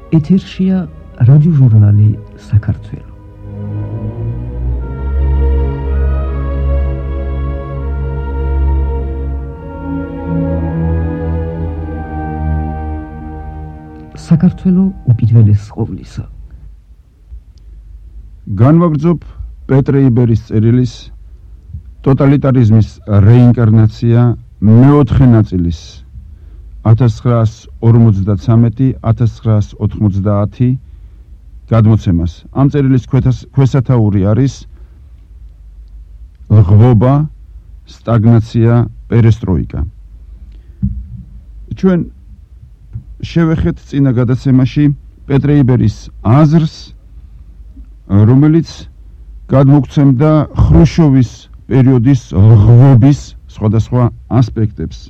ეთერშია რადიოჟურნალი საქართველო. საქართველო უპირველეს ყოვლისა. განვაგრძობ პეტრე იბერის წერილის ტოტალიტარიზმის რეინკარნაცია მეოთხე ნაწილის 1953-1990 გადმოცემას. ამ წერილის ქვესათაური არის ღბობა, სტაგნაცია, პერესტროიკა. ჩვენ შევეხეთ წინა გადაცემაში პეტრე იბერის აზრს, რომელიც გადმოგცემდა ხრუშჩოვის პერიოდის ღბობის სხვადასხვა ასპექტებს.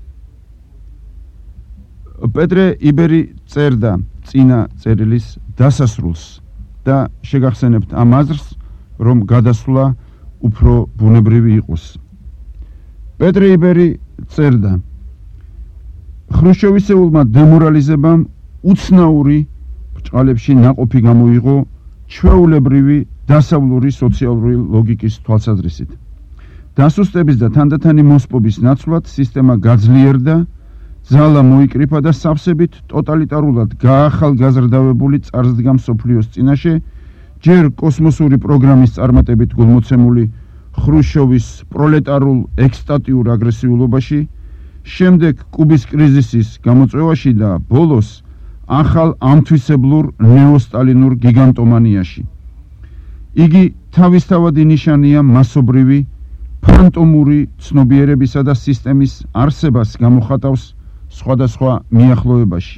პეტრე იბერი წერდა წინა წერილის დასასრულს და შეგახსენებთ ამ აზრს, რომ გადასვლა უფრო ბუნებრივი იყოს. პეტრე იბერი წერდა: ხრუშჩოვისეულმა დემორალიზებამ უცნაური ბრჭყალებში ნაყოფი გამოიღო ჩვეულებრივი დასავლური სოციალური ლოგიკის თვალსაზრისით. დასუსტების და თანდათანი მოსპობის ნაცვლად სისტემა გაძლიერდა, ძალა მოიკრიფა და სავსებით ტოტალიტარულად გაახალგაზრდავებული წარსდგა მსოფლიოს წინაშე ჯერ კოსმოსური პროგრამის წარმატებით გულმოცემული ხრუშჩოვის პროლეტარულ ექსტატიურ აგრესიულობაში, შემდეგ კუბის კრიზისის გამოწვევაში და ბოლოს ახალ ამთვისებლურ ნეოსტალინურ გიგანტომანიაში. იგი თავისთავადი ნიშანია მასობრივი ფანტომური ცნობიერებისა და სისტემის არსებას გამოხატავს სხვადასხვა მიახლოებაში,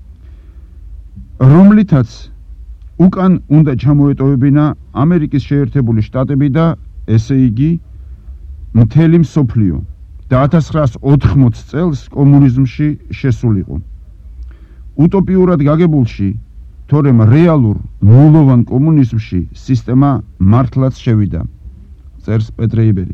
რომლითაც უკან უნდა ჩამოეტოვებინა ამერიკის შეერთებული შტატები და ესე იგი მთელი მსოფლიო და 1980 წელს კომუნიზმში შესულიყო. უტოპიურად გაგებულში, თორემ რეალურ ნულოვან კომუნიზმში სისტემა მართლაც შევიდა, წერს პეტრე იბერი.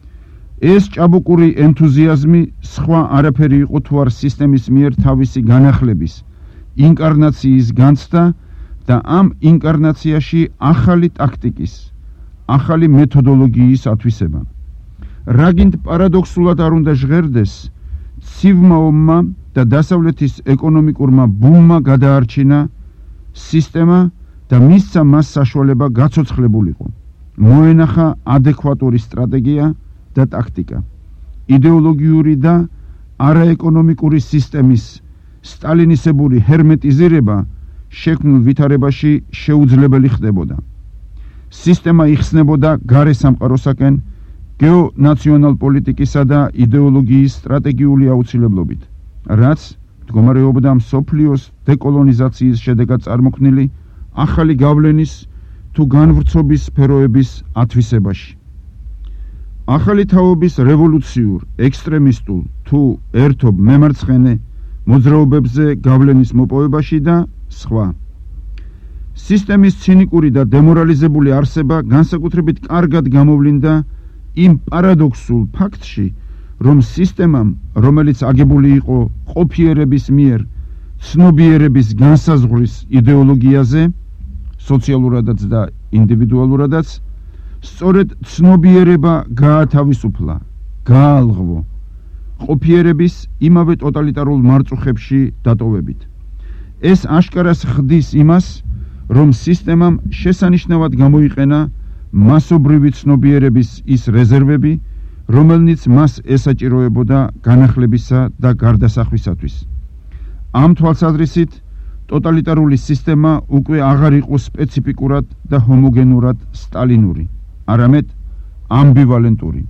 ეს ჭაბუკური ენთუზიაზმი სხვა არაფერი იყო თუ არ სისტემის მიერ თავისი განახლების, ინკარნაციის განცდა და ამ ინკარნაციაში ახალი ტაქტიკის, ახალი მეთოდოლოგიის ათვისება. რაგინდ პარადოქსულად არ უნდა ჟღერდეს, ცივმა ომმა და დასავლეთის ეკონომიკურმა ბუმმა გადაარჩინა სისტემა და მისცა მას საშუალება გაცოცხლებულიყო. მოენახა ადეკვატური სტრატეგია და ტაქტიკა. იდეოლოგიური და არაეკონომიკური სისტემის სტალინისებური ჰერმეტიზირება შექმნილ ვითარებაში შეუძლებელი ხდებოდა. სისტემა იხსნებოდა გარე სამყაროსაკენ გეონაციონალ პოლიტიკისა და იდეოლოგიის სტრატეგიული აუცილებლობით, რაც მდგომარეობდა მსოფლიოს დეკოლონიზაციის შედეგად წარმოქმნილი ახალი გავლენის თუ განვრცობის სფეროების ათვისებაში. ახალი თაობის რევოლუციურ, ექსტრემისტულ თუ ერთობ მემარცხენე მოძრაობებზე გავლენის მოპოვებაში და სხვა. სისტემის ცინიკური და დემორალიზებული არსება განსაკუთრებით კარგად გამოვლინდა იმ პარადოქსულ ფაქტში, რომ სისტემამ, რომელიც აგებული იყო ყოფიერების მიერ ცნობიერების განსაზღვრის იდეოლოგიაზე, სოციალურადაც და ინდივიდუალურადაც, სწორედ ცნობიერება გაათავისუფლა, გაალღვო ყოფიერების იმავე ტოტალიტარულ მარწუხებში დატოვებით. ეს აშკარას ხდის იმას, რომ სისტემამ შესანიშნავად გამოიყენა მასობრივი ცნობიერების ის რეზერვები, რომელნიც მას ესაჭიროებოდა განახლებისა და გარდასახვისათვის. ამ თვალსაზრისით ტოტალიტარული სისტემა უკვე აღარ იყო სპეციფიკურად და ჰომოგენურად სტალინური, არამედ ამბივალენტური.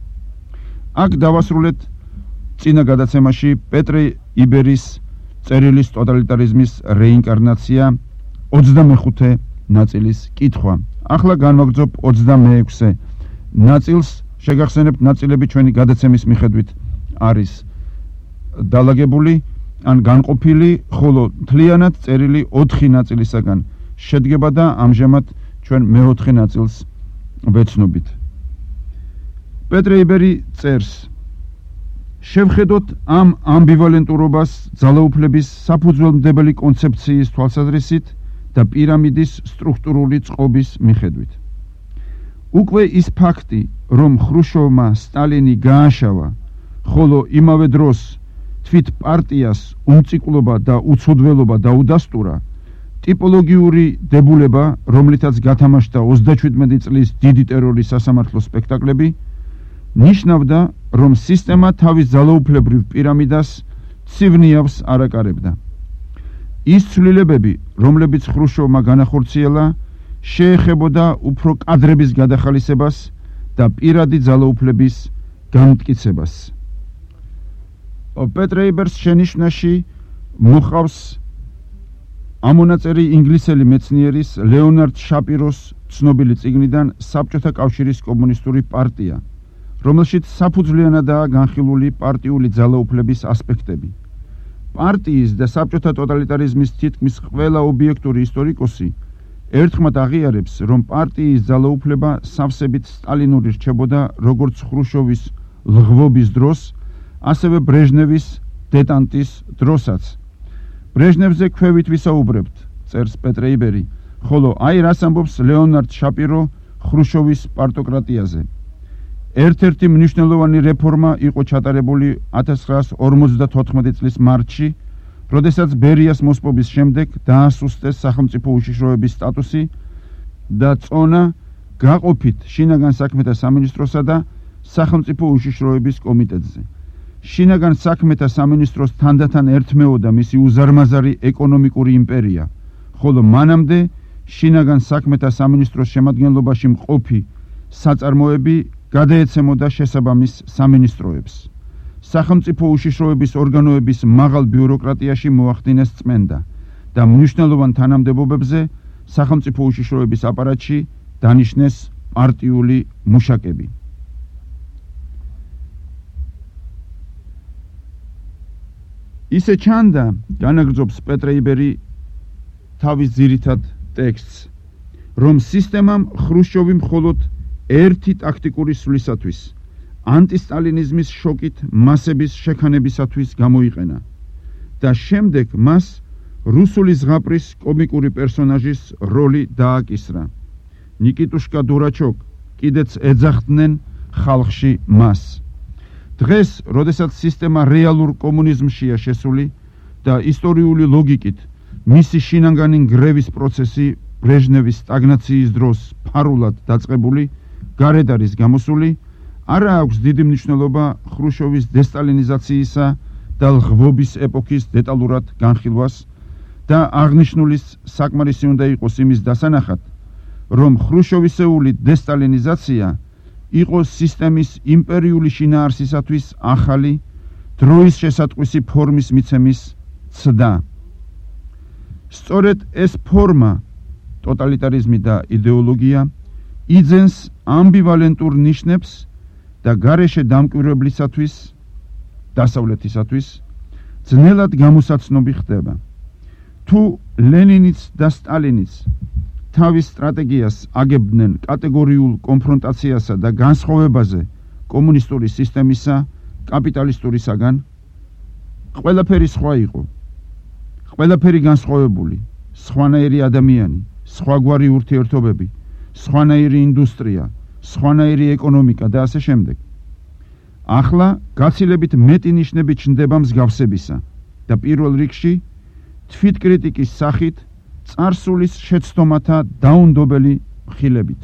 აქ დავასრულეთ წინა გადაცემაში პეტრე იბერის წერილის ტოტალიტარიზმის რეინკარნაცია 25 ნაწილის კითხვა. ახლა განვაგრძობ 26 ნაწილს. შეგახსენებთ, ნაწილები ჩვენი გადაცემის მიხედვით არის დალაგებული ან განყოფილი, ხოლო მთლიანად წერილი 4 ნაწილისაგან შედგება და ამჟამად ჩვენ მეოთხე ნაწილს ვეცნობით. პეტრე იბერი წერს: შევხედოთ ამ ამბივალენტურობას ძალაუფლების საფუძველმდებელი კონცეფციის თვალსაზრისით და პირამიდის სტრუქტურული წყობის მიხედვით. უკვე ის ფაქტი, რომ ხრუშოვმა სტალინი გააშავა, ხოლო იმავე დროს თვით პარტიას უმწიკლობა და უცოდველობა დაუდასტურა, ტიპოლოგიური დებულება, რომლითაც გათამაშდა 37 წლის დიდი ტერორის სასამართლო სპექტაკლები, ნიშნავდა, რომ სისტემა თავის ძალაუფლებრივ პირამიდას ცივნიავს არაკარებდა. ის ცვლილებები, რომლებიც ხრუშოვმა განახორციელა, შეეხებოდა უფრო კადრების გადახალისებას და პირადი ძალაუფლების განმტკიცებას. პეტრ ეიბერს შენიშვნაში მოხავს ამონაწერი ინგლისელი მეცნიერის ლეონარდ შაპიროს ცნობილი წიგნიდან საბჭოთა კავშირის კომუნისტური პარტია, რომელშიც საფუძვლიანადაა განხილული პარტიული ძალაუფლების ასპექტები. პარტიის და საბჭოთა ტოტალიტარიზმის თითქმის ყველა ობიექტური ისტორიკოსი ერთხმად აღიარებს, რომ პარტიის ძალაუფლება სავსებით სტალინური რჩებოდა როგორც ხრუშოვის ლღვობის დროს, ასევე ბრეჟნევის დეტანტის დროსაც. ბრეჟნევზე ქვევით ვისაუბრებთ, წერს პეტრ ეიბერი, ხოლო აი რას ამბობს ლეონარდ შაპირო ხრუშოვის პარტოკრატიაზე. ერთ-ერთი მნიშვნელოვანი რეფორმა იყო ჩატარებული 1954 წლის მარტში, როდესაც ბერიას მოსპობის შემდეგ დაასუსტეს სახელმწიფო უშიშროების სტატუსი და წონა გაყოფით შინაგან საქმეთა სამინისტროსა და სახელმწიფო უშიშროების კომიტეტზე. შინაგან საქმეთა სამინისტროს თანდათან ერთმეოდა მისი უზარმაზარი ეკონომიკური იმპერია, ხოლო მანამდე შინაგან საქმეთა სამინისტროს შემადგენლობაში მყოფი საწარმოები გადაეცემოდა შესაბამის სამინისტროებს. სახელმწიფო უშიშროების ორგანოების მაღალ ბიუროკრატიაში მოახდინეს წმენდა და მნიშვნელოვან თანამდებობებზე სახელმწიფო უშიშროების აპარატში დანიშნეს პარტიული მუშაკები. ისე ჩანდა, განაგრძობს პეტრ ეიბერი თავის ძირითად ტექსტს, რომ სისტემამ ხრუშოვი მხოლოდ ერთი ტაქტიკური სვლისათვის, ანტისტალინიზმის შოკით მასების შექანებისათვის გამოიყენა და შემდეგ მას რუსული ზღაპრის კომიკური პერსონაჟის როლი დააკისრა. ნიკიტუშკა დურაჩოკ კიდეც ეძახდნენ ხალხში მას. დღეს, როდესაც სისტემა რეალურ კომუნიზმშია შესული და ისტორიული ლოგიკით მისი შინაგანი ნგრევის პროცესი ბრეჟნევის სტაგნაციის დროს ფარულად დაწყებული, გარეთ არის გამოსული, არა აქვს დიდი მნიშვნელობა ხრუშოვის დესტალინიზაციისა და ლღვობის ეპოქის დეტალურად განხილვას და აღნიშნულის საკმარისი უნდა იყოს იმის დასანახად, რომ ხრუშოვისეული დესტალინიზაცია იყო სისტემის იმპერიული შინაარსისათვის ახალი დროის შესატყვისი ფორმის მიცემის ცდა. სწორედ ეს ფორმა, ტოტალიტარიზმი და იდეოლოგია, იძენს ამბივალენტურ ნიშნებს და გარეშე დამკვირვებლისათვის, დასავლეთისათვის, ძნელად გამოსაცნობი ხდება. თუ ლენინიც და სტალინიც თავის სტრატეგიას აგებდნენ კატეგორიულ კონფრონტაციასა და განსხვავებაზე კომუნისტური სისტემისა კაპიტალისტურისაგან, ყველაფერი სხვა იყო. ყველაფერი განსხვავებული, სხვანაირი ადამიანი, სხვაგვარი ურთიერთობები, სხვანაირი ინდუსტრია, სხვანაირი ეკონომიკა და ასე შემდეგ. ახლა გაცილებით მეტი ნიშნები ჩნდება მსგავსებისა და პირველ რიგში თვითკრიტიკის სახით წარსულის შეცდომათა დაუნდობელი ხილებით.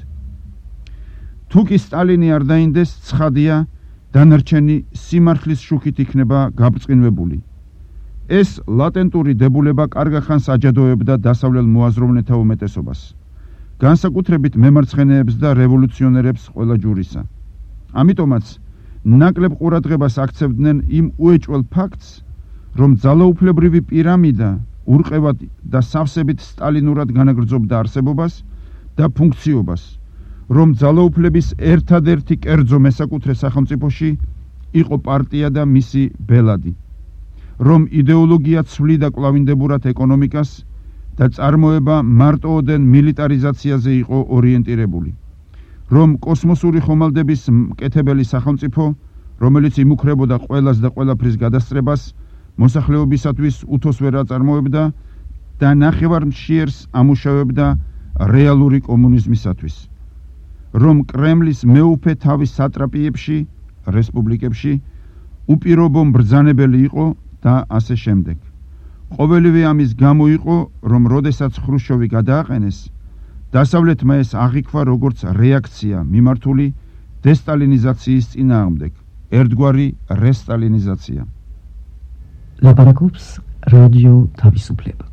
თუ კი სტალინი არ დაინდეს, ცხადია, დანარჩენი სიმართლის შუქით იქნება გაბრწყინვებული. ეს ლატენტური დებულება კარგახანს აჯადოებდა დასავლელ მოაზროვნეთა უმეტესობას, განსაკუთრებით მემარცხენეებს და რევოლუციონერებს ყველა ჯურისა. ამიტომაც ნაკლებ ყურადღებას აქცევდნენ იმ უეჭველ ფაქტს, რომ ძალაუფლებრივი პირამიდა ურყევად და სავსებით სტალინურად განაგრძობდა არსებობას და ფუნქციობას, რომ ძალაუფლების ერთადერთი კერძო მესაკუთრე სახელმწიფოში იყო პარტია და მისი ბელადი, რომ იდეოლოგია ცვლიდა კვლავინდებურად ეკონომიკას და წარმოება მარტოოდენ მილიტარიზაციაზე იყო ორიენტირებული, რომ კოსმოსური ხომალდების მკეთებელი სახელმწიფო, რომელიც იმუქრებოდა ყველას და ყველაფრის გადასწრებას, მოსახლეობისათვის უთოს ვერ აწარმოებდა და ნახევარმშიერს ამუშავებდა რეალური კომუნიზმისათვის. რომ კრემლის მეუფე თავის სატრაპიებში, რესპუბლიკებში უპირობო მბრძანებელი იყო და ასე შემდეგ. ყოველივე ამის გამო იყო, რომ როდესაც ხრუშჩოვი გადააყენეს, დასავლეთმა ეს აღიქვა როგორც რეაქცია მიმართული დესტალინიზაციის წინააღმდეგ, ერთგვარი რესტალინიზაცია. ლაპარაკობს რადიო თავისუფლება.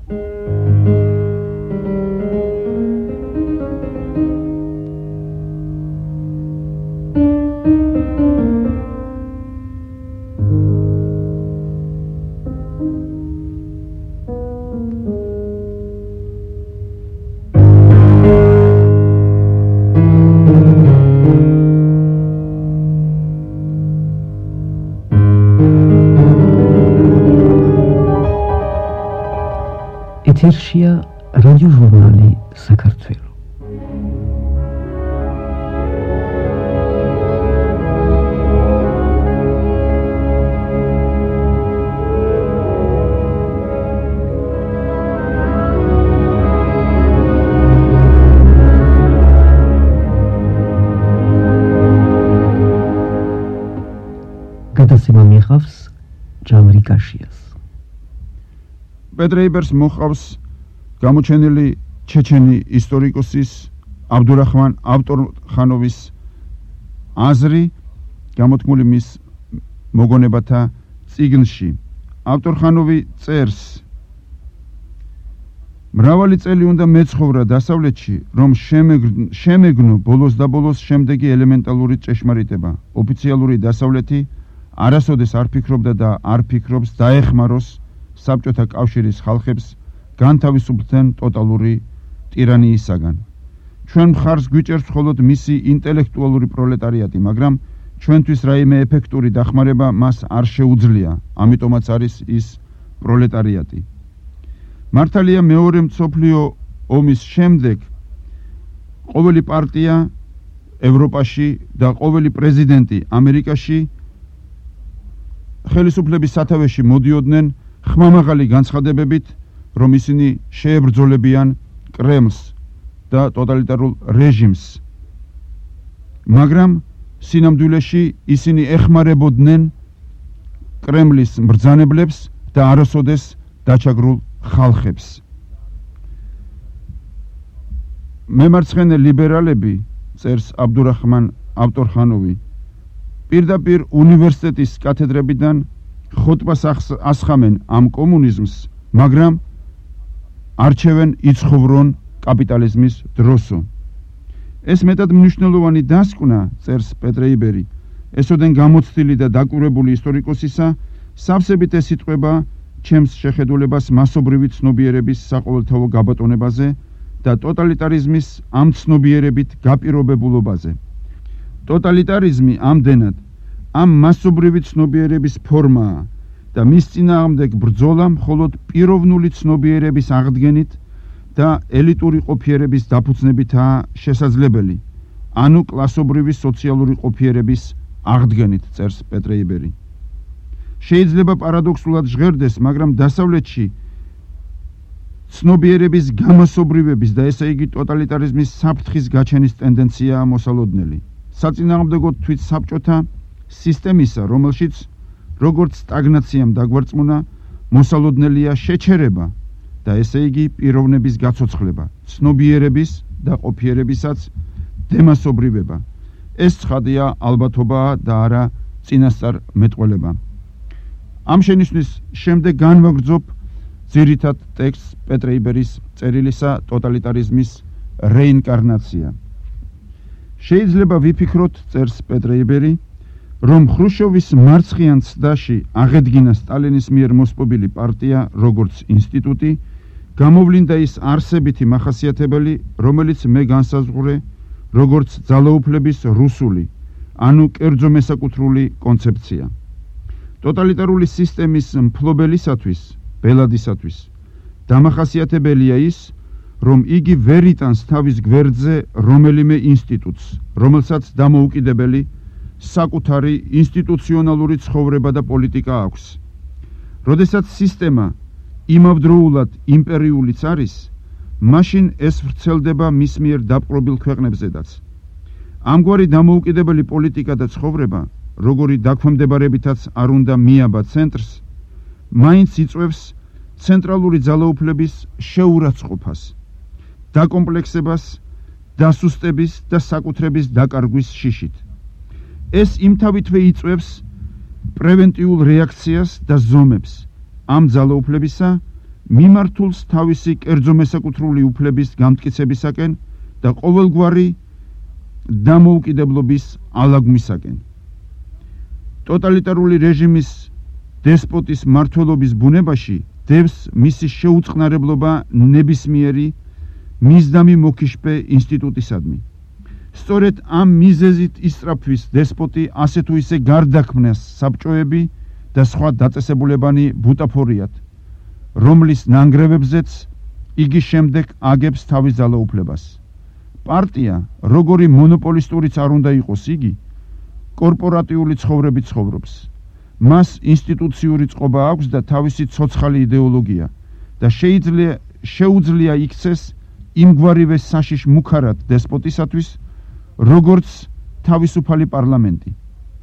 ეთერშია რადიოჟურნალი საქართველო. გადაცემა მიიღავს ჯავრი კაშიას. პეტრეიბერს მოჰყავს გამოჩენილი ჩეჩენი ისტორიკოსის აბდურაჰმან ავტორხანოვის აზრი, გამოთქმული მის მოგონებათა წიგნში. ავტორხანოვი წერს: მრავალი წელი უნდა მეცხოვრა დასავლეთში, რომ შემეგნო ბოლოს და ბოლოს შემდეგი ელემენტალური ჭეშმარიტება. ოფიციალური დასავლეთი არასოდეს არ ფიქრობდა და არ ფიქრობს დაეხმაროს საბჭოთა კავშირის ხალხებს განთავისუფლდნენ ტოტალური ტირანიისაგან. ჩვენ მხარს გვიჭერს მხოლოდ მისი ინტელექტუალური პროლეტარიატი, მაგრამ ჩვენთვის რაიმე ეფექტური დახმარება მას არ შეუძლია, ამიტომაც არის ის პროლეტარიატი. მართალია მეორე მსოფლიო ომის შემდეგ ყოველი პარტია ევროპაში და ყოველი პრეზიდენტი ამერიკაში ხელისუფლების სათავეში მოდიოდნენ ხმამაღალი განცხადებებით, რომ ისინი შეებრძოლებიან კრემლს და ტოტალიტარულ რეჟიმს. მაგრამ სინამდვილეში ისინი ეხმარებოდნენ კრემლის მბრძანებლებს და არასოდეს დაჩაგრულ ხალხებს. მემარცხენე ლიბერალები, წერს აბდურაჰმან ავტორხანოვი, პირდაპირ უნივერსიტეტის კათედრებიდან ხოტბას ასხამენ ამ კომუნიზმს, მაგრამ არჩევენ იცხოვრონ კაპიტალიზმის დროსო. ეს მეტად მნიშვნელოვანი დასკვნა, წერს პეტრეიბერი, ესოდენ გამოცდილი და დაკვირვებული ისტორიკოსისა, სავსებით ეს იტყვება ჩემს შეხედულებას მასობრივი ცნობიერების საყოველთაო გაბატონებაზე და ტოტალიტარიზმის ამ ცნობიერებით გაპირობებულობაზე. ტოტალიტარიზმი ამდენად ამ მასობრივი ცნობიერების ფორმაა და მის წინააღმდეგ ბრძოლა მხოლოდ პიროვნული ცნობიერების აღდგენით და ელიტური ყოფიერების დაფუძნებითაა შესაძლებელი, ანუ კლასობრივი სოციალური ყოფიერების აღდგენით, წერს პეტრეიბერი. შეიძლება პარადოქსულად ჟღერდეს, მაგრამ დასავლეთში ცნობიერების გამასობრივების და ესე იგი ტოტალიტარიზმის საფრთხის გაჩენის ტენდენციაა მოსალოდნელი. საწინააღმდეგოდ თვით საბჭოთა სისტემისა, რომელშიც როგორც სტაგნაციამ დაგვარწმუნა, მოსალოდნელია შეჩერება და ესე იგი პიროვნების გაცოცხლება, ცნობიერების და ყოფიერებისაც დემასობრივება. ეს ცხადია ალბათობაა და არა წინასწარ მეტყველება. ამ შენიშვნის შემდეგ განვაგრძობ ძირითად ტექსტს პეტრეიბერის წერილისა ტოტალიტარიზმის რეინკარნაცია. შეიძლება ვიფიქროთ, წერს პეტრეიბერი, რომ ხრუშჩოვის მარცხიან ცდაში აღედგინა სტალინის მიერ მოსპობილი პარტია როგორც ინსტიტუტი, გამოვლინდა ის არსებითი მახასიათებელი, რომელიც მე განსაზღვრე როგორც ძალაუფლების რუსული, ანუ კერძო მესაკუთრული კონცეფცია. ტოტალიტარული სისტემის მფლობელისათვის, ბელადისათვის დამახასიათებელია ის, რომ იგი ვერ იტანს თავის გვერდზე რომელიმე ინსტიტუტს, რომელსაც დამოუკიდებელი საკუთარი ინსტიტუციონალური ცხოვრება და პოლიტიკა აქვს. როდესაც სისტემა იმავდროულად იმპერიულიც არის, მაშინ ეს ვრცელდება მის მიერ დაპყრობილ ქვეყნებზედაც. ამგვარი დამოუკიდებელი პოლიტიკა და ცხოვრება, როგორი დაქვემდებარებითაც არ უნდა მიაბა ცენტრს, მაინც იწვევს ცენტრალური ძალაუფლების შეურაცხყოფას, დაკომპლექსებას, დასუსტების და საკუთრების დაკარგვის შიშით. ეს იმთავითვე იწვევს პრევენტიულ რეაქციას და ზომებს ამ ძალაუფლებისა მიმართულს თავისი კერძო მესაკუთრული უფლების გამტკიცებისაკენ და ყოველგვარი დამოუკიდებლობის ალაგმისაკენ. ტოტალიტარული რეჟიმის დესპოტის მმართველობის ბუნებაში დევს მისი შეუწყნარებლობა ნებისმიერი მისდამი მოკიშპე ინსტიტუტისადმი. სწორედ ამ მიზეზით ისწრაფვის დესპოტი ასე თუ ისე გარდაქმნას საბჭოები და სხვა დაწესებულებანი ბუტაფორიათ, რომლის ნანგრევებზეც იგი შემდეგ აგებს თავის ძალაუფლებას. პარტია, როგორი მონოპოლისტურიც არ უნდა იყოს იგი, კორპორატიული ცხოვრებით ცხოვრობს. მას ინსტიტუციური წყობა აქვს და თავისი ცოცხალი იდეოლოგია და შეუძლია იქცეს იმგვარივე საშიშ მუქარად დესპოტისათვის, როგორც თავისუფალი პარლამენტი.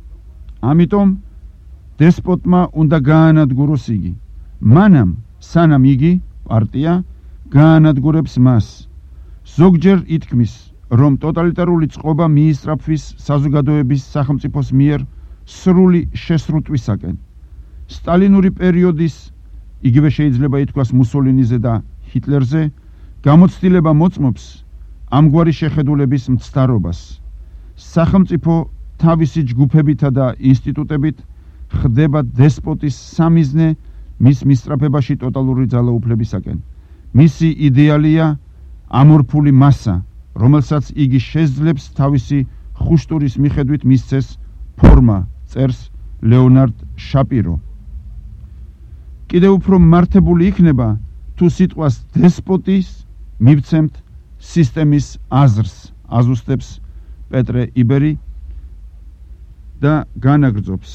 ამიტომ დესპოტმა უნდა გაანადგუროს იგი, მანამ სანამ იგი, პარტია, გაანადგურებს მას. ზოგჯერ ითქმის, რომ ტოტალიტარული წყობა მიისწრაფვის საზოგადოების სახელმწიფოს მიერ სრული შესრუტვისაკენ. სტალინური პერიოდის, იგივე შეიძლება ითქვას მუსოლინიზე და ჰიტლერზე, გამოცდილება მოწმობს ამგვარი შეხედულების მცდარობას. სახელმწიფო თავისი ჯგუფებითა და ინსტიტუტებით ხდება დესპოტის სამიზნე მის მისწრაფებაში ტოტალური ძალაუფლებისაკენ. მისი იდეალია ამორფული მასა, რომელსაც იგი შეძლებს თავისი ხუშტურის მიხედვით მისცეს ფორმა, წერს ლეონარდ შაპირო. კიდევ უფრო მართებული იქნება, თუ სიტყვას დესპოტის მივცემთ სისტემის აზრს, აზუსტებს პეტრე იბერი და განაგრძობს.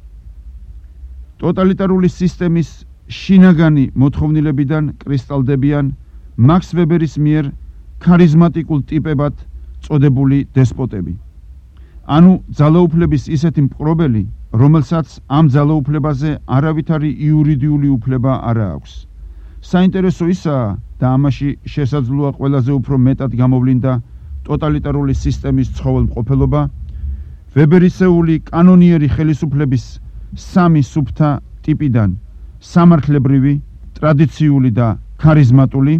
ტოტალიტარული სისტემის შინაგანი მოთხოვნილებიდან კრისტალდებიან მაქს ვებერის მიერ ქარიზმატიკულ ტიპებად წოდებული დესპოტები. ანუ ძალაუფლების ისეთი მპყრობელი, რომელსაც ამ ძალაუფლებაზე არავითარი იურიდიული უფლება არ აქვს. საინტერესო ისაა და ამაში შესაძლოა ყველაზე უფრო მეტად გამოვლინდა ტოტალიტარული სისტემის ცხოველმყოფელობა, ვებერისეული კანონიერი ხელისუფლების სამი სუფთა ტიპიდან სამართლებრივი, ტრადიციული და ქარიზმატული.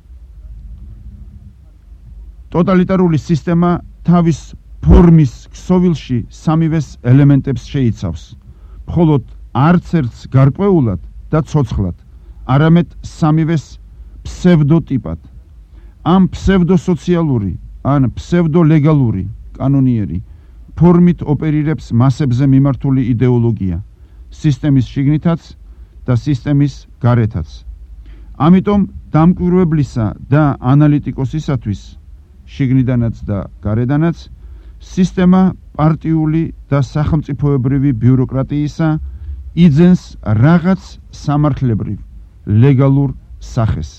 ტოტალიტარული სისტემა თავის ფორმის ქსოვილში სამივეს ელემენტებს შეიცავს, მხოლოდ არც ერთს გარკვეულად და ცოცხლად, არამედ სამივეს ფსევდოტიპად. ამ ფსევდოსოციალური ან ფსევდოლეგალური კანონიერი ფორმით ოპერირებს მასებზე მიმართული იდეოლოგია, სისტემის შიგნითაც და სისტემის გარეთაც. ამიტომ დამკვირვებლისა და ანალიტიკოსისათვის, შიგნიდანაც და გარედანაც, სისტემა პარტიული და სახელმწიფოებრივი ბიუროკრატიისა იძენს რაღაც სამართლებრივ, ლეგალურ სახეს.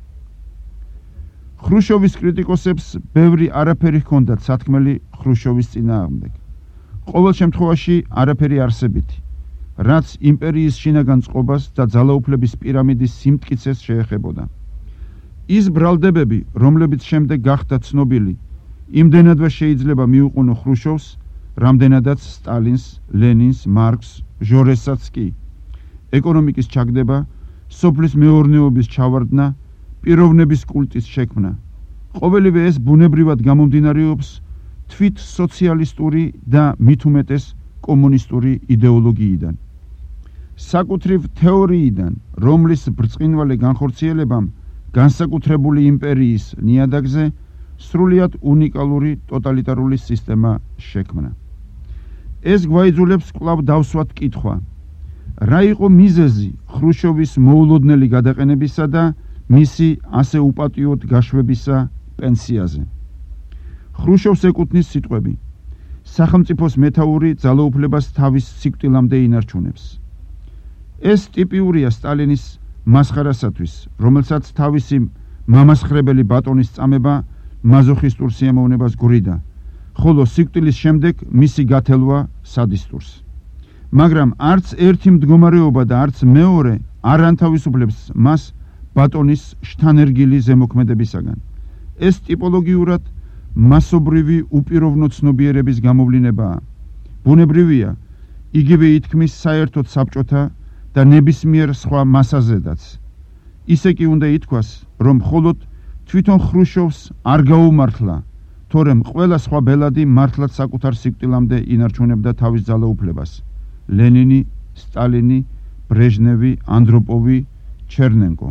ხრუშოვის კრიტიკოსებს ბევრი არაფერი ჰქონდათ სათქმელი ხრუშოვის წინააღმდეგ. ყოველ შემთხვევაში არაფერი არსებითი, რაც იმპერიის შინაგან წყობას და ძალაუფლების პირამიდის სიმტკიცეს შეეხებოდა. ის ბრალდებები, რომლებიც შემდეგ გახდა ცნობილი, იმდენადვე შეიძლება მიუყუნო ხრუშოვს, რამდენადაც სტალინს, ლენინს, მარკს, ჟორესაც კი. ეკონომიკის ჩაგდება, სოფლის მეურნეობის ჩავარდნა, პიროვნების კულტის შექმნა. ყოველივე ეს ბუნებრივად გამომდინარეობს თვით სოციალისტური და მით უმეტეს კომუნისტური იდეოლოგიიდან. საკუთრივ თეორიიდან, რომლის ბრწყინვალე განხორციელებამ განსაკუთრებული იმპერიის ნიადაგზე სრულიად უნიკალური ტოტალიტარული სისტემა შექმნა. ეს გვაიძულებს კვლავ დავსვათ კითხვა, რა იყო მიზეზი ხრუშოვის მოულოდნელი გადაყენებისა და მისი ასე უპატიოდ გაშვებისა პენსიაზე. ხრუშოვს ეკუთვნის სიტყვები: სახელმწიფოს მეთაური ძალაუფლებას თავის სიკვდილამდე ინარჩუნებს. ეს ტიპიურია სტალინის მასხარასათვის, რომელსაც თავისი მამასხრებელი ბატონის წამება მაზოხისტურ სიამოვნებას გვრიდა, ხოლო სიკვდილის შემდეგ მისი გათელვა სადისტურს. მაგრამ არც ერთი მდგომარეობა და არც მეორე არ ანთავისუფლებს მას ბატონის შთანერგილი ზემოქმედებისაგან. ეს ტიპოლოგიურად მასობრივი უპიროვნო ცნობიერების გამოვლინებაა. ბუნებრივია, იგივე ითქმის საერთოდ საბჭოთა და ნებისმიერ სხვა მასაზედაც. ისე კი უნდა ითქვას, რომ მხოლოდ თვითონ ხრუშოვს არ გაუმართლა, თორემ ყველა სხვა ბელადი მართლაც საკუთარ სიკვდილამდე ინარჩუნებდა თავის ძალაუფლებას. ლენინი, სტალინი, ბრეჟნევი, ანდროპოვი, ჩერნენკო.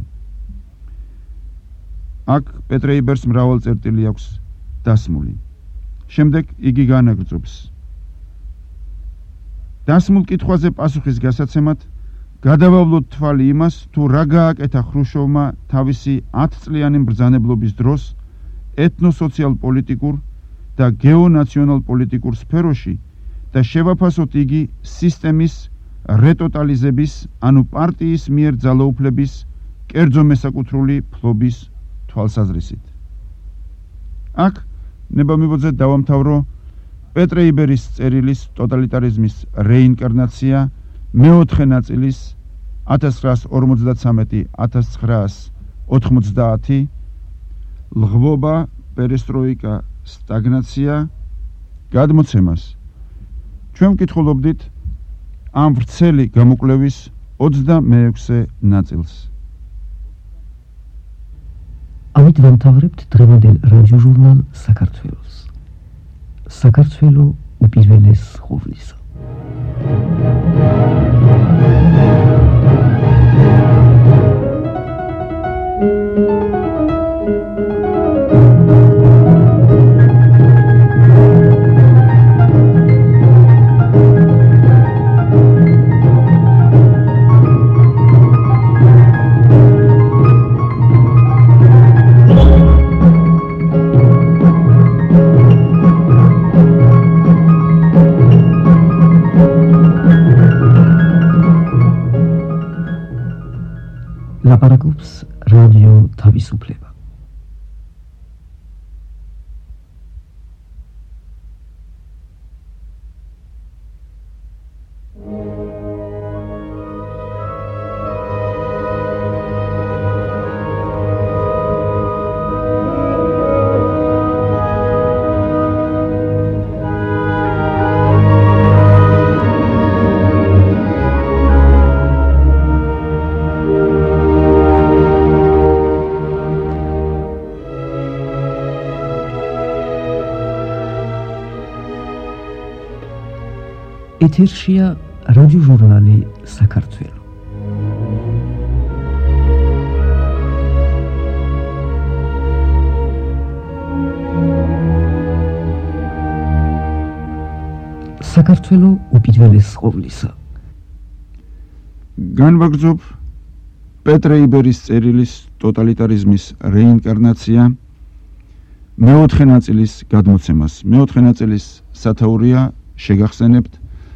აქ პეტრე იბერს მრავალი წერტილი აქვს დასმული. შემდეგ იგი განაგრძობს. დასმულ კითხვაზე პასუხის გასაცემად გადავავლოთ თვალი იმას, თუ რა გააკეთა ხრუშოვმა თავისი 10 წლიანი მბრძანებლობის დროს ეთნო-სოციალ-პოლიტიკურ და გეონაციონალ-პოლიტიკურ სფეროში და შევაფასოთ იგი სისტემის რეტოტალიზების, ანუ პარტიის მიერ ძალაუფლების კერძო მესაკუთრული ფლობის თვალსაზრისით. აქ ნებამიბოძე დავამთავრო პეტრე იბერის წერილის ტოტალიტარიზმის რეინკარნაცია მეოთხე ნაწილის 1953-1990 ლღვობა, პერესტროიკა, სტაგნაცია გადმოცემას. ჩვენ ვკითხულობდით ამ ვრცელი გამოკვლევის 26-ე ნაწილს. ამით ვამთავრებთ დღევანდელ რადიო ჟურნალ საქართველოს. საქართველო უპირველეს ხოვლისა. ლაპარაკობს რადიო თავისუფლება. ეთერშია რადიო ჟურნალი საქართველო. საქართველო უპირველეს ყოვლისა. განვაგრძობ პეტრე იბერის წერილის ტოტალიტარიზმის რეინკარნაცია მეოთხე ნაწილის გადმოცემას. მეოთხე ნაწილის სათაურია, შეგახსენებთ,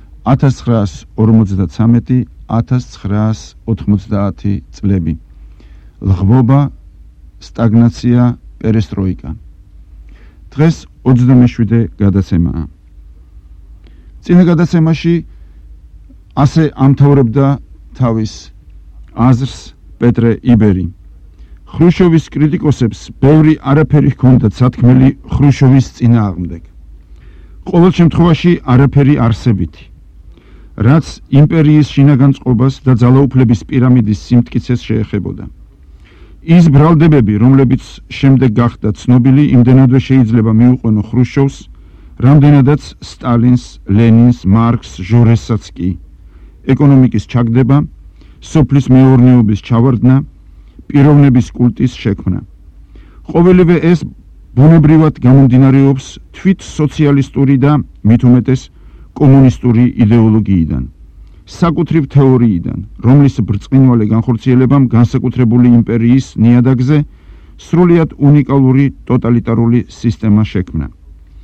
1953-1990 წლები. ლღვობა, სტაგნაცია, პერესტროიკა. დღეს 27-ე გადაცემაა. წინა გადაცემაში ასე ამთავრებდა თავის აზრს პეტრე იბერი. ხრუშოვის კრიტიკოსებს ბევრი არაფერი ჰქონდათ სათქმელი ხრუშოვის წინააღმდეგ. ყოველ შემთხვევაში არაფერი არსებითი. რაც იმპერიის შინაგან წყობას და ძალაუფლების პირამიდის სიმტკიცეს შეეხებოდა. ის ბრალდებები, რომლებიც შემდეგ გახდა ცნობილი, იმდენადვე შეიძლება მიუყვენო ხრუშოვს, რამდენადაც სტალინს, ლენინს, მარკს, ჟორესაც კი. ეკონომიკის ჩაგდება, სოფლის მეურნეობის ჩავარდნა, პიროვნების კულტის შექმნა. ყოველივე ეს ბუნებრივად გამომდინარეობს თვით სოციალისტური და მით უმეტეს კომუნისტური იდეოლოგიიდან, საკუთრივ თეორიიდან, რომლის ბრწყინვალე განხორციელებამ განსაკუთრებული იმპერიის ნიადაგზე სრულიად უნიკალური ტოტალიტარული სისტემა შექმნა.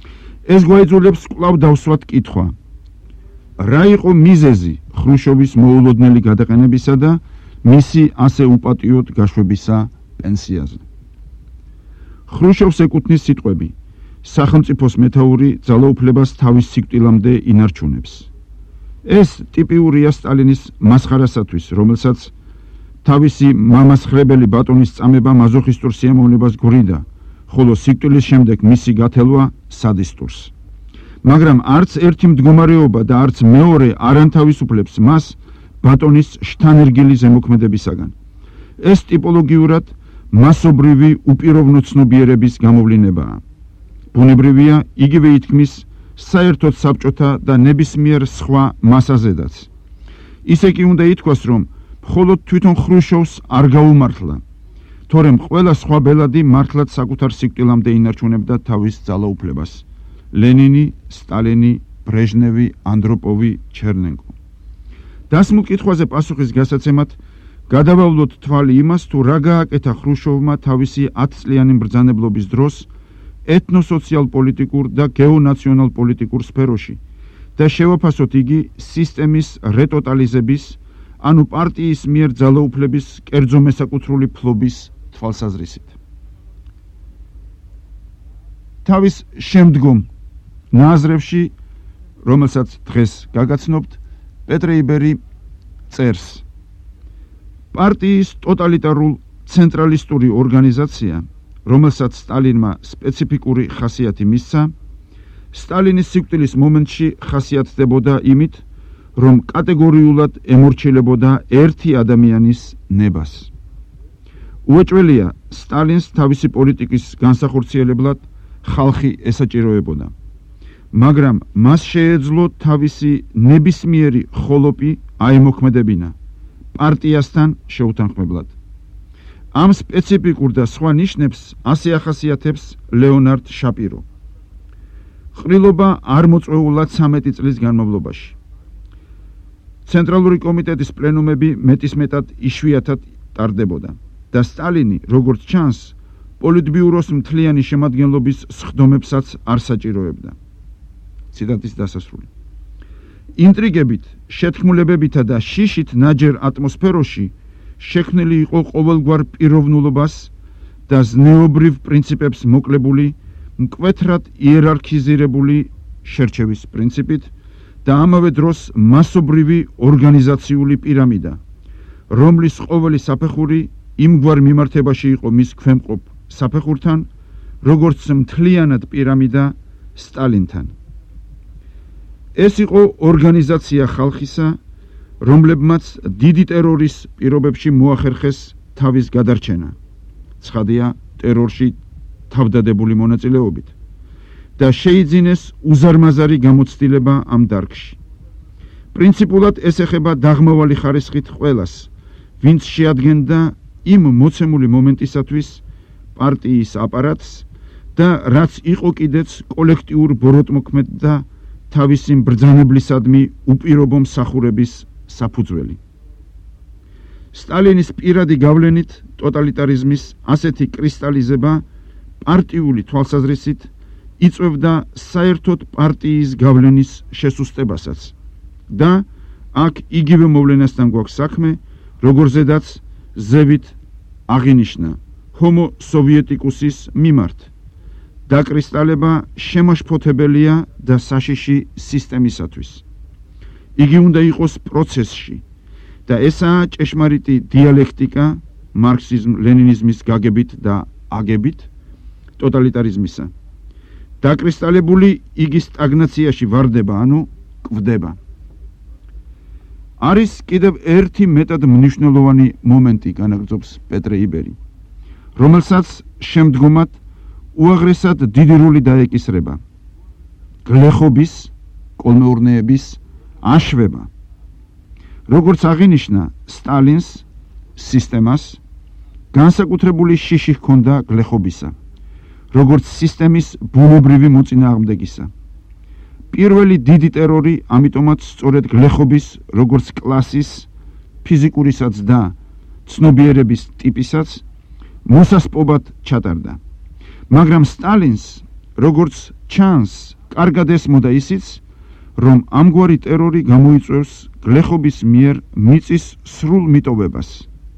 ეს გვაიძულებს კვლავ დავსვათ კითხვა. რა იყო მიზეზი ხრუშჩოვის მოულოდნელი გადაყენებისა და მისი ასე უპატიოდ გაშვებისა პენსიაზე? ხრუშჩოვს ეკუთვნის სიტყვები: სახელმწიფოს მეთაური ძალაუფლებას თავის სიკვდილამდე ინარჩუნებს. ეს ტიპიურია სტალინის მასხარასათვის, რომელსაც თავისი მამასხრებელი ბატონის წამება მაზოხისტურ სიამოვნებას გვრიდა, ხოლო სიკვდილის შემდეგ მისი გათელვა სადისტურს. მაგრამ არც ერთი მდგომარეობა და არც მეორე არ ანთავისუფლებს მას ბატონის შთანერგილი ზემოქმედებისაგან. ეს ტიპოლოგიურად მასობრივი უპიროვნოცნობიერების გამოვლინებაა. ბუნებრივია იგივე ითქმის საერთოდ საბჭოთა და ნებისმიერ სხვა მასაზედაც. ისე კი უნდა ითქვას, რომ მხოლოდ თვითონ ხრუშჩოვს არ გაუმართლა, თორემ ყველა სხვა ბელადი მართლაც საკუთარ სიკვდილამდე ინარჩუნებდა თავის ძალაუფლებას. ლენინი, სტალინი, ბრეჟნევი, ანდროპოვი, ჩერნენკო. დასმულ კითხვაზე პასუხის გასაცემად გადავავლოთ თვალი იმას, თუ რა გააკეთა ხრუშჩოვმა თავისი 10 წლიანი მბრძანებლობის დროს ეთნო-სოციალ-პოლიტიკურ და გეონაციონალ-პოლიტიკურ სფეროში და შევაფასოთ იგი სისტემის რეტოტალიზების, ანუ პარტიის მიერ ძალაუფლების კერძო მესაკუთრული ფლობის თვალსაზრისით. თავის შემდგომ ნაზრებში, რომელსაც დღეს გაგაცნობთ, პეტრე იბერი წერს: პარტიის ტოტალიტარულ ცენტრალისტური ორგანიზაცია, რომელსაც სტალინმა სპეციფიკური ხასიათი მისცა, სტალინის სიკვდილის მომენტში ხასიათდებოდა იმით, რომ კატეგორიულად ემორჩილებოდა ერთი ადამიანის ნებას. უეჭველია, სტალინს თავისი პოლიტიკის განსახორციელებლად ხალხი ესაჭიროებოდა, მაგრამ მას შეეძლო თავისი ნებისმიერი ხოლოპი აემოქმედებინა პარტიასთან შეუთანხმებლად. ამ სპეციფიკურ და სხვა ნიშნებს ასე ახასიათებს ლეონარდ შაპირო. ყრილობა არ მოწვეულა 13 წლის განმავლობაში. ცენტრალური კომიტეტის პლენუმები მეტისმეტად იშვიათად ტარდებოდა და სტალინი, როგორც ჩანს, პოლიტბიუროს მთლიანი შემადგენლობის სხდომებსაც არ საჭიროებდა. ციტატის დასასრული. ინტრიგებით, შეთქმულებებითა და შიშით ნაჯერ ატმოსფეროში შექმნილი იყო ყოველგვარ პიროვნულობას და ზნეობრივ პრინციპებს მოკლებული, მკვეთრად იერარქიზირებული შერჩევის პრინციპით და ამავე დროს მასობრივი ორგანიზაციული პირამიდა, რომლის ყოველი საფეხური იმგვარ მიმართებაში იყო მის ქვემყოფ საფეხურთან, როგორც მთლიანად პირამიდა სტალინთან. ეს იყო ორგანიზაცია ხალხისა, რომლებმაც დიდი ტერორის პირობებში მოახერხეს თავის გადარჩენა, ცხადია ტერორში თავდადებული მონაწილეობით, და შეიძინეს უზარმაზარი გამოცდილება ამ დარგში. პრინციპულად ეს ეხება დაღმავალი ხარისხით ყველას, ვინც შეადგენდა იმ მოცემული მომენტისათვის პარტიის აპარატს და რაც იყო კიდეც კოლექტიურ ბოროტმოქმედ და თავისი მბრძანებლისადმი უპირობო მსახურების საფუძველი. სტალინის პირადი გავლენით ტოტალიტარიზმის ასეთი კრისტალიზება პარტიული თვალსაზრისით იწვევდა საერთოდ პარტიის გავლენის შესუსტებასაც და აქ იგივე მოვლენასთან გვაქვს საქმე, როგორზედაც ზევით აღინიშნა ჰომო სოვიეტიკუსის მიმართ. დაკრისტალება შემაშფოთებელია და საშიში სისტემისათვის. იგი უნდა იყოს პროცესში და ესაა ჭეშმარიტი დიალექტიკა მარქსიზმ-ლენინიზმის გაგებით და აგებით ტოტალიტარიზმისა. დაკრისტალებული იგი სტაგნაციაში ვარდება, ანუ კვდება. არის კიდევ ერთი მეტად მნიშვნელოვანი მომენტი, განაგრძობს პეტრე იბერი, რომელსაც შემდგომად უაღრესად დიდი როლი დაეკისრება: გლეხობის, კოლმეურნეების აშვება. როგორც აღინიშნა, სტალინს, სისტემას განსაკუთრებული შიში ჰქონდა გლეხობისა, როგორც სისტემის ბუნებრივი მოწინააღმდეგისა. პირველი დიდი ტერორი ამიტომაც სწორედ გლეხობის, როგორც კლასის, ფიზიკურისაც და ცნობიერების ტიპისაც მოსასპობად ჩატარდა. მაგრამ სტალინს, როგორც ჩანს, კარგად ესმოდა ისიც, რომ ამგვარი ტერორი გამოიწვევს გლეხობის მიერ მიწის სრულ მიტოვებას,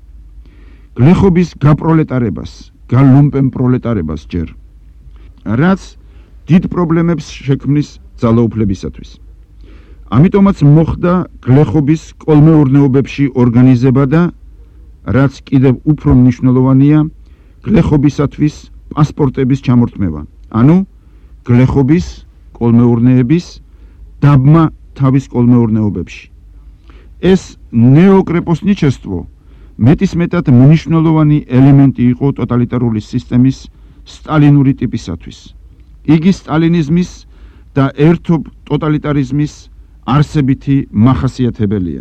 გლეხობის გაპროლეტარებას, გალუმპენ პროლეტარებას ჯერ, რაც დიდ პრობლემებს შექმნის ძალაუფლებისათვის. ამიტომაც მოხდა გლეხობის კოლმეურნეობებში ორგანიზება და რაც კიდევ უფრო მნიშვნელოვანია, გლეხობისათვის პასპორტების ჩამორთმევა, ანუ გლეხობის კოლმეურნეების დაბმა თავის კოლმეურნეობებში. ეს ნეოკრეპოსნიჩესტვო მეტისმეტად მნიშვნელოვანი ელემენტი იყო ტოტალიტარული სისტემის სტალინური ტიპისათვის. იგი სტალინიზმის და ერთობ ტოტალიტარიზმის არსებითი მახასიათებელია.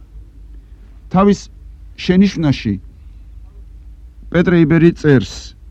თავის შენიშვნაში პეტრე იბერი წერს,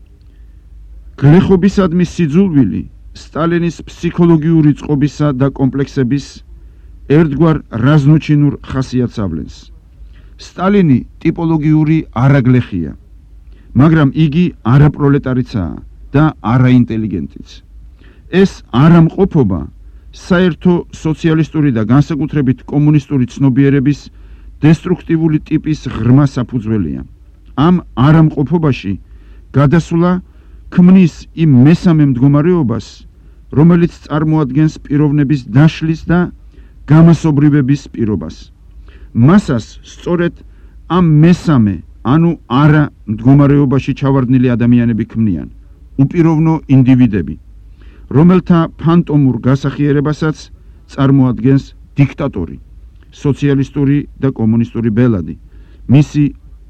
გლეხობისადმი სიძულვილი სტალინის ფსიქოლოგიური წყობისა და კომპლექსების ერთგვარ რაზნუჩინურ ხასიათს ავლენს. სტალინი ტიპოლოგიური არაგლეხია, მაგრამ იგი არაპროლეტარიცაა და არაინტელიგენტიც. ეს არამყოფობა საერთო სოციალისტური და განსაკუთრებით კომუნისტური ცნობიერების დესტრუქტიული ტიპის ღრმა საფუძველია. ამ არამყოფობაში გადასვლა ქმნის იმ მესამე მდგომარეობას, რომელიც წარმოადგენს პიროვნების დაშლის და გამასობრივების პირობას. მასას სწორედ ამ მესამე, ანუ არა მდგომარეობაში ჩავარდნილი ადამიანები ქმნიან, უპიროვნო ინდივიდები, რომელთა ფანტომურ გასახიერებასაც წარმოადგენს დიქტატორი, სოციალისტური და კომუნისტური ბელადი, მისი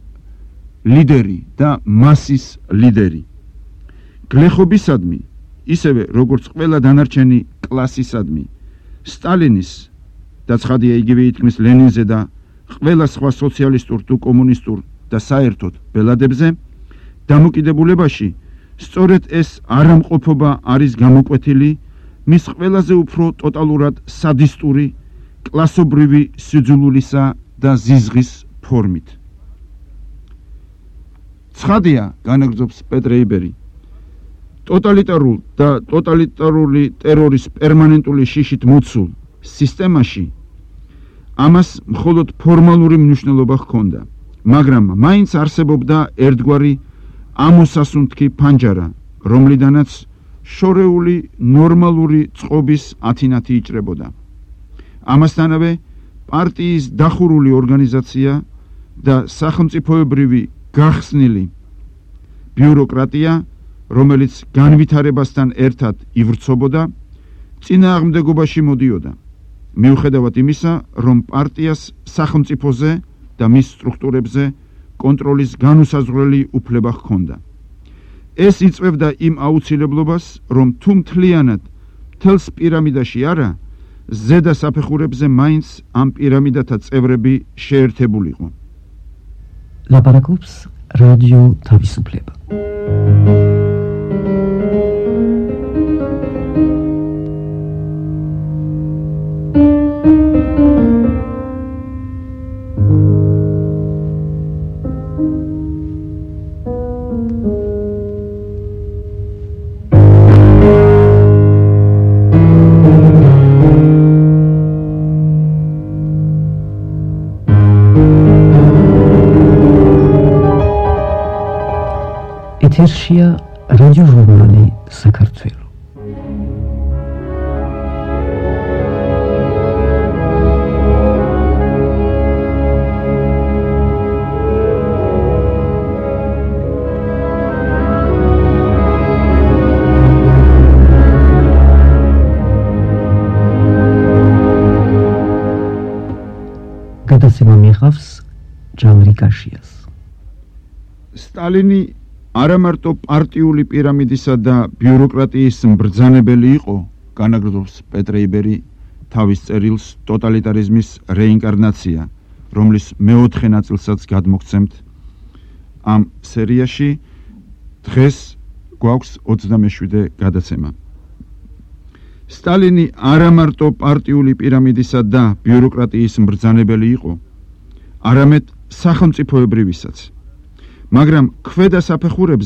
ლიდერი და მასის ლიდერი. გლეხობისადმი, ისევე როგორც ყველა დანარჩენი კლასისადმი, სტალინის და ცხადია იგივე ითქმის ლენინზე და ყველა სხვა სოციალისტურ თუ კომუნისტურ და საერთოდ ბელადებზე, დამოკიდებულებაში სწორედ ეს არამყოფობა არის გამოკვეთილი მის ყველაზე უფრო ტოტალურად სადისტური, კლასობრივი სიძულულისა და ზიზღის ფორმით. ცხადია, განაგრძობს პეტრე იბერი, ტოტალიტარულ და ტოტალიტარული ტერორის პერმანენტული შიშით მოცულ სისტემაში ამას მხოლოდ ფორმალური მნიშვნელობა ჰქონდა, მაგრამ მაინც არსებობდა ერთგვარი ამოსასუნთქი ფანჯარა, რომლიდანაც შორეული ნორმალური წყობის ათინათი იჭრებოდა. ამასთანავე პარტიის დახურული ორგანიზაცია და სახელმწიფოებრივი გახსნილი ბიუროკრატია, რომელიც განვითარებასთან ერთად ივრცობოდა, წინააღმდეგობაში მოდიოდა, მიუხედავად იმისა, რომ პარტიას სახელმწიფოზე და მის სტრუქტურებზე კონტროლის განუსაზღვრელი უფლება ჰქონდა. ეს იწვევდა იმ აუცილებლობას, რომ თუ მთლიანად მთელს პირამიდაში არა, ზედა საფეხურებზე მაინც ამ პირამიდათა წევრები შეერთებულიყო. ლაპარაკობს რადიო თავისუფლება. ეთერშია რადიო ჟურნალი საქართველო. გადაცემა მიიღავს ჯალრი კაშიას. სტალინი არა მარტო პარტიული პირამიდისა და ბიუროკრატიის მბრძანებელი იყო, განაგრძობს პეტრე იბერი თავის წერილს ტოტალიტარიზმის რეინკარნაცია, რომლის მეოთხე ნაწილსაც გადმოგცემთ ამ სერიაში. დღეს გვაქვს 27-ე გადაცემა. სტალინი არა მარტო პარტიული პირამიდისა და ბიუროკრატიის მბრძანებელი იყო, არამედ სახელმწიფოებრივისაც. მაგრამ ქვედა საფეხურებზე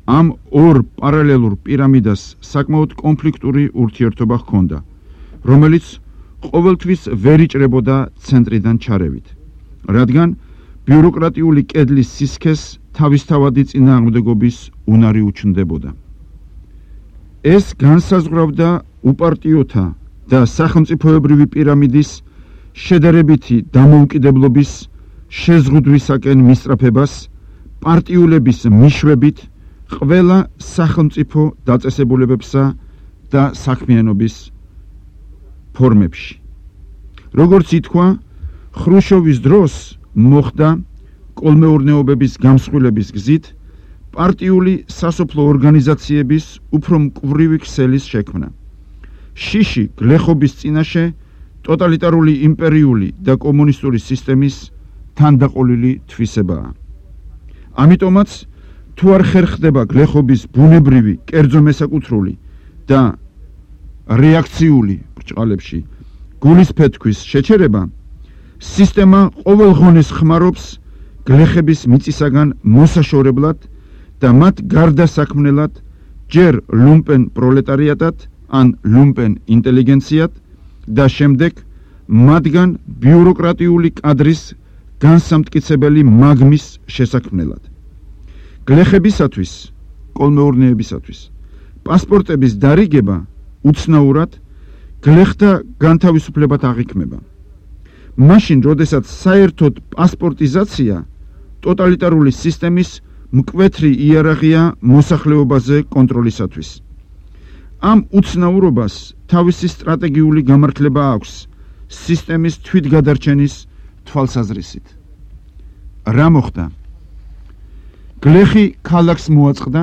ამ ორ პარალელურ პირამიდას საკმაოდ კონფლიქტური ურთიერთობა ჰქონდა, რომელიც ყოველთვის ვერ იჭრებოდა ცენტრიდან ჩარევით, რადგან ბიუროკრატიული კედლის სისქეს თავისთავადი წინააღმდეგობის უნარი უჩნდებოდა. ეს განსაზღვრავდა უპარტიოთა და სახელმწიფოებრივი პირამიდის შედარებითი დამოუკიდებლობის შეზღუდვისაკენ მისწრაფებას პარტიულების მიშვებით ყველა სახელმწიფო დაწესებულებებსა და საქმიანობის ფორმებში. როგორც ითქვა, ხრუშჩოვის დროს მოხდა კოლმეურნეობების გამსხვილების გზით პარტიული სასოფლო ორგანიზაციების უფრო მკვრივი ქსელის შექმნა. შიში გლეხობის წინაშე ტოტალიტარული იმპერიული და კომუნისტური სისტემის თანდაყოლილი თვისებაა. ამიტომაც თუ არ ხერხდება გლეხობის ბუნებრივი, კერძო მესაკუთრული და რეაქციული ბრჭყალებში გულისფეთქვის შეჩერება, სისტემა ყოველ ღონეს ხმარობს გლეხების მიწისაგან მოსაშორებლად და მათ გარდასაქმნელად ჯერ ლუმპენ პროლეტარიატად ან ლუმპენ ინტელიგენციად და შემდეგ მათგან ბიუროკრატიული კადრის განსამტკიცებელი მაგმის შესაქმნელად. გლეხებისათვის, კოლმეურნეებისათვის პასპორტების დარიგება უცნაურად გლეხთა განთავისუფლებად აღიქმება. მაშინ, როდესაც საერთოდ პასპორტიზაცია ტოტალიტარული სისტემის მკვეთრი იერარქია მოსახლეობაზე კონტროლისათვის. ამ უცნაურობას თავისი სტრატეგიული გამართლება აქვს სისტემის თვითგადარჩენის თვალსაზრისით. რა მოხდა? გლეხი ქალაქს მოაწყდა,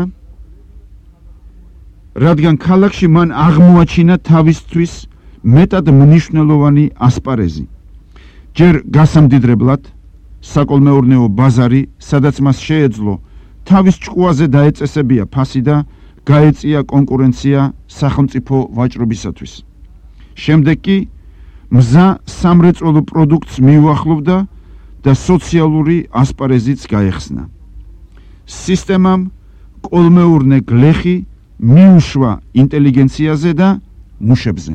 რადგან ქალაქში მან აღმოაჩინა თავისთვის მეტად მნიშვნელოვანი ასპარეზი. ჯერ გასამდიდრებლად საკოლმეურნეო ბაზარი, სადაც მას შეეძლო თავის ჭკუაზე დაეწესებია ფასი და გაეწია კონკურენცია სახელმწიფო ვაჭრობისათვის. შემდეგ კი მზა სამრეწველო პროდუქტს მიუახლოვდა და სოციალური ასპარეზიც გაეხსნა. სისტემამ კოლმეურნე გლეხი მიუშვა ინტელიგენციაზე და მუშებზე.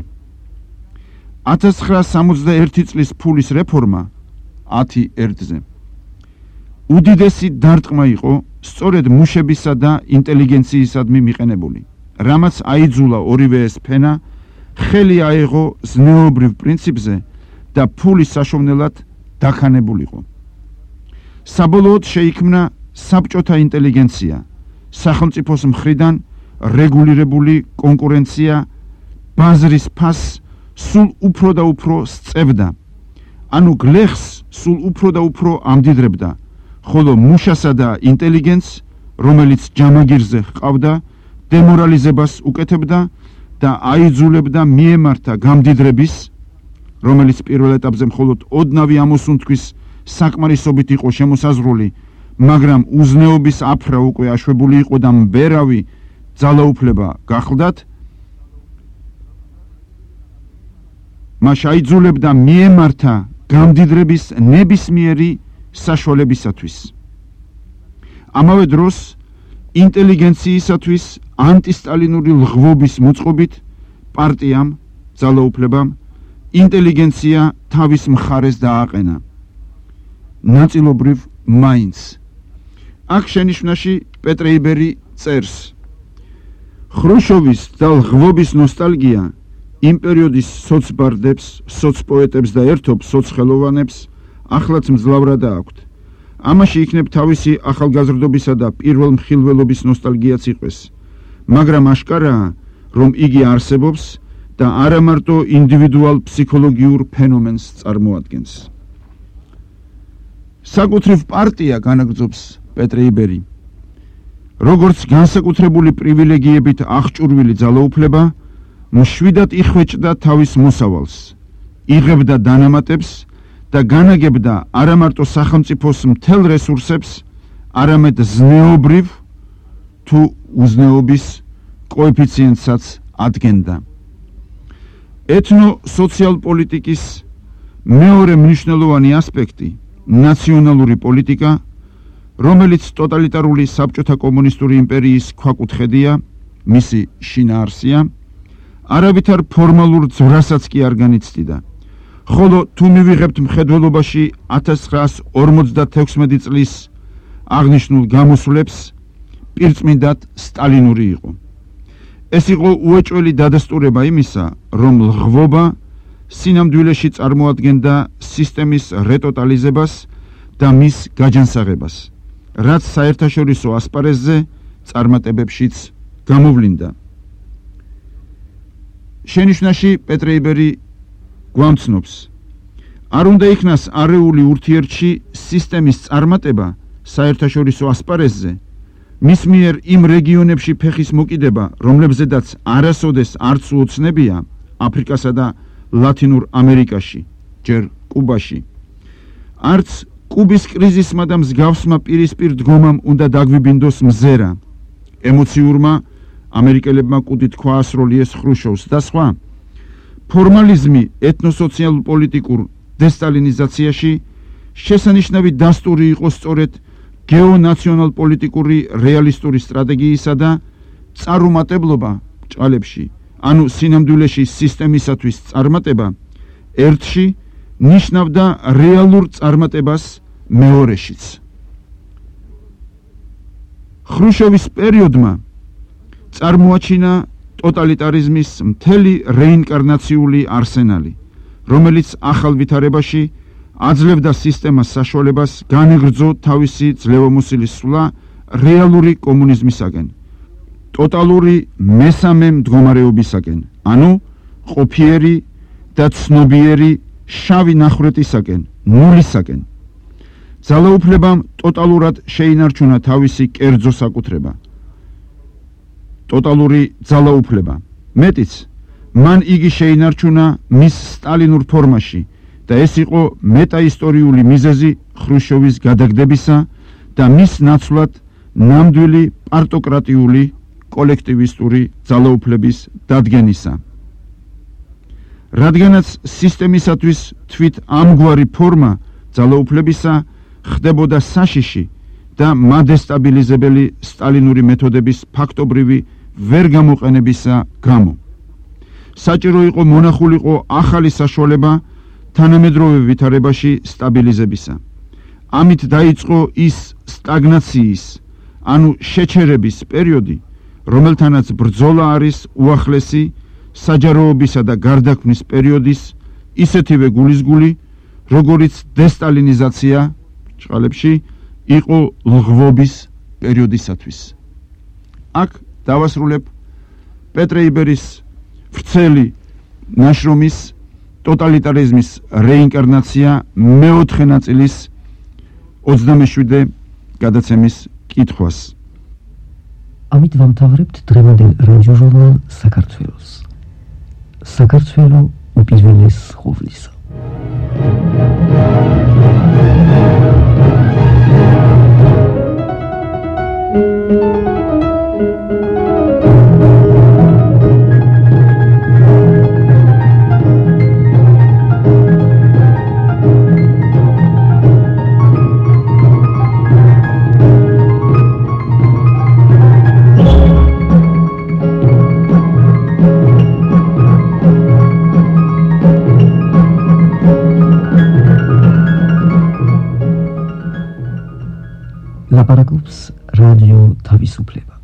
1961 წლის ფულის რეფორმა 10-1-ზე. უდიდესი დარტყმა იყო სწორედ მუშებისა და ინტელიგენციისადმი მიყენებული, რამაც აიძულა ორივე ეს ფენა ხელი აეღო ზნეობრივ პრინციპზე და ფულის საშოვნელად დაქანებულიყო. საბოლოოდ შეიქმნა საბჭოთა ინტელიგენცია, სახელმწიფოს მხრიდან რეგულირებული კონკურენცია ბაზრის ფასს სულ უფრო და უფრო სწევდა, ანუ გლეხს სულ უფრო და უფრო ამდიდრებდა, ხოლო მუშასა და ინტელიგენტს, რომელიც ჯამაგირზე ჰყავდა, დემორალიზებას უკეთებდა და აიძულებდა მიემართა გამდიდრების, რომელიც პირველ ეტაპზე მხოლოდ ოდნავი ამოსუნთქვის საკმარისობით იყო შემოსაზღვრული, მაგრამ უზნეობის აფრა უკვე აშვებული იყო და მბერავი ძალაუფლება გახლდათ, მას აიძულებდა მიემართა გამდიდრების ნებისმიერი საშუალებისათვის. ამავე დროს ინტელიგენციისათვის ანტისტალინური ლღვობის მოწყობით პარტიამ, ძალაუფლებამ ინტელიგენცია თავის მხარეს დააყენა. ნაწილობრივ მაინც. აქ შენიშვნაში პეტრე იბერი წერს: ხრუშჩოვის და ლღვობის ნოსტალგია იმ პერიოდის სოცბარდებს, სოცპოეტებს და ერთობ სოცხელოვანებს ახლაც მძლავრადა აქვთ. ამაში იქნებ თავისი ახალგაზრდობისა და პირველ მხილველობის ნოსტალგიაც იყვეს, მაგრამ აშკარაა, რომ იგი არსებობს და არა მარტო ინდივიდუალ ფსიქოლოგიურ ფენომენს წარმოადგენს. საკუთრივ პარტია, განაგრძობს პეტრე იბერი, როგორც განსაკუთრებული პრივილეგიებით აღჭურვილი ძალაუფლება, მშვიდად იხვეჭდა თავის მოსავალს, იღებდა დანამატებს და განაგებდა არა მარტო სახელმწიფოს მთელ რესურსებს, არამედ ზნეობრივ თუ უზნეობის კოეფიციენტსაც ადგენდა. ეთნო-სოციალ-პოლიტიკის მეორე მნიშვნელოვანი ასპექტი, ნაციონალური პოლიტიკა, რომელიც ტოტალიტარული საბჭოთა კომუნისტური იმპერიის ქვაკუთხედია, მისი შინაარსია, არავითარ ფორმალურ ძვრასაც კი არ განიცდიდა. ხოლო თუ მივიღებთ მხედველობაში 1956 წლის აღნიშნულ გამოსვლებს, პირწმინდად სტალინური იყო. ეს იყო უეჭველი დადასტურება იმისა, რომ ლღვობა სინამდვილეში წარმოადგენდა სისტემის რეტოტალიზებას და მის გაჯანსაღებას, რაც საერთაშორისო ასპარეზზე წარმატებებშიც გამოვლინდა. შენიშვნაში პეტრე იბერი გვამცნობს, არ უნდა იქნას არეული ურთიერთში სისტემის წარმატება საერთაშორისო ასპარეზზე, მის მიერ იმ რეგიონებში ფეხის მოკიდება, რომლებზედაც არასოდეს არც უოცნებია აფრიკასა და ლათინურ ამერიკაში, ჯერ კუბაში. არც კუბის კრიზისმა და მსგავსმა პირისპირ დგომამ უნდა დაგვიბინდოს მზერა, ემოციურმა ამერიკელებმა კუდი თქვა ასროლიეს ხრუშოვს და სხვა. ფორმალიზმი ეთნოსოციალურ პოლიტიკურ დესტალინიზაციაში შესანიშნავი დასტური იყო სწორედ გეონაციონალ პოლიტიკური რეალისტური სტრატეგიისა და წარუმატებლობა ჭალებში, ანუ სინამდვილეში სისტემისათვის წარმატება ერთში ნიშნავდა რეალურ წარმატებას მეორეშიც. ხრუშოვის პერიოდმა წარმოაჩინა ტოტალიტარიზმის მთელი რეინკარნაციული არსენალი, რომელიც ახალ ვითარებაში აძლევდა სისტემას საშუალებას განეგრძო თავისი ძლევამოსილი სვლა რეალური კომუნიზმისაკენ, ტოტალური მესამე მდგომარეობისაკენ, ანუ ყოფიერი და ცნობიერი შავი ნახრეტისაკენ, ნულისაკენ. ძალაუფლებამ ტოტალურად შეინარჩუნა თავისი კერძო საკუთრება. ტოტალური ძალაუფლება. მეტიც, მან იგი შეინარჩუნა მის სტალინურ ფორმაში და ეს იყო მეტაისტორიული მიზეზი ხრუშოვის გადაგდებისა და მის ნაცვლად ნამდვილი პარტოკრატიული კოლექტივისტური ძალაუფლების დადგენისა. რადგანაც სისტემისათვის თვით ამგვარი ფორმა ძალაუფლებისა ხდებოდა საშიში და მადესტაბილიზებელი სტალინური მეთოდების ფაქტობრივი ვერ გამოყენებისა გამო. საჭირო იყო მონახულიყო ახალი საშუალება თანამედროვე ვითარებაში სტაბილიზებისა. ამით დაიწყო ის სტაგნაციის, ანუ შეჩერების პერიოდი, რომელთანაც ბრძოლა არის უახლესი საჯაროობისა და გარდაქმნის პერიოდის ისეთივე გულისგული, როგორიც დესტალინიზაცია ჭყალებში იყო ლღვობის პერიოდისათვის. აქ დავასრულებ პეტრე იბერის ვრცელი ნაშრომის ტოტალიტარიზმის რეინკარნაცია მეოთხე ნაწილის 27 გადაცემის კითხვას. ამით ვამთავრებთ დღევანდელ რადიოჟურნალ საქართველოს. საქართველო უპირველეს ყოვლისა. ლაპარაკობს რადიო თავისუფლება.